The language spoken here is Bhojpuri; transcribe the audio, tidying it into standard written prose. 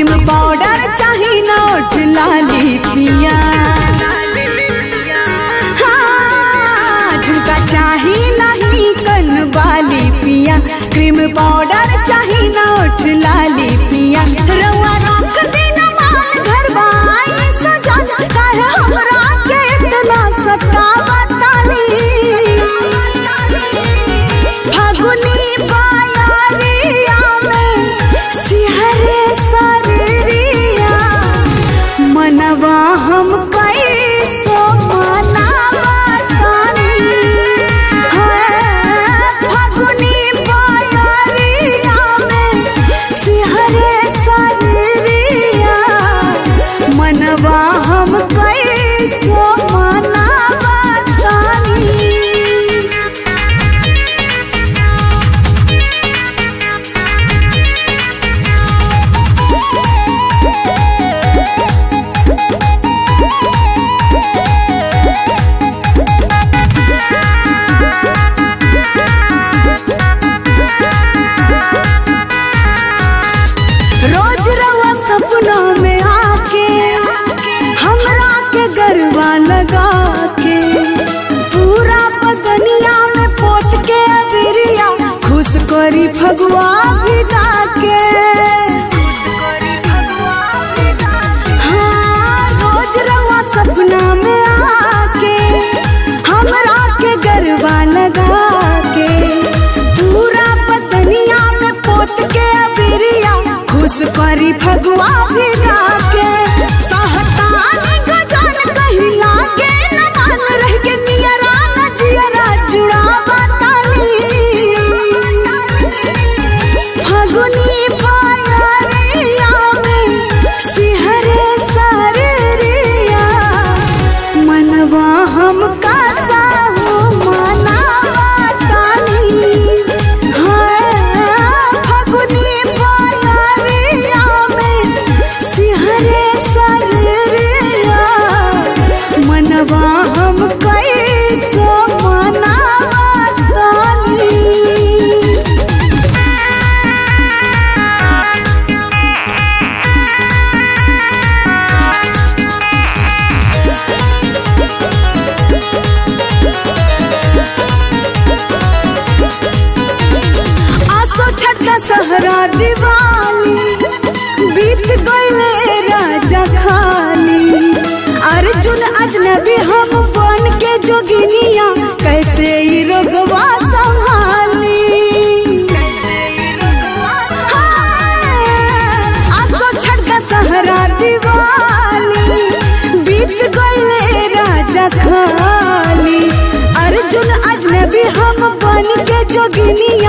क्रीम पाउडर चाही नोट लाली पिया, हाँ झुमका चाही नहीं कन वाली पिया, क्रीम पाउडर चाही नोट लाली पिया। रउआ रख देना मान घरवा सजल, काहे हमरा के इतना सतावतानी। फागुनी बायारिया में सिहरे शरीरिया, मनवा हम कैसो मनावतानी। फागुनी बायारिया में सिहरे शरीरिया, मनवा हम कैसो मनावतानी। रोज रवा सपना में आके हमरा के गरबा लगा के, पूरा बदनिया में पोत के अबिरिया, खुश करी फगुआ भिगा के। हाँ रोज रवा सपना में आके हमरा के गरबा लगा के, पूरा बदनिया में पोत के अबिरिया, खुश करी फगुआ भिगा के। सहतान गजान कहीं लागे न मान, रह के नियरा न जियरा जुड़ावतानी। फागुनी बायारिया में सिहरे शरीरिया, मनवा हम कासाहु मनावतानी। फागुनी बायारिया में सिहरे शरीरिया, मनवा हम कैसो मनावतानी। आसो छठ सहरा दिवाली, बीत गईले राजा खाली। अर्जुन अजनबी हम बन के जोगिनिया, कैसे ई रोगवा संभाली। आसो छठ सहरा दिवाली, बीत गईले राजा खाली। अर्जुन अजनबी हम बन के जोगिनिया,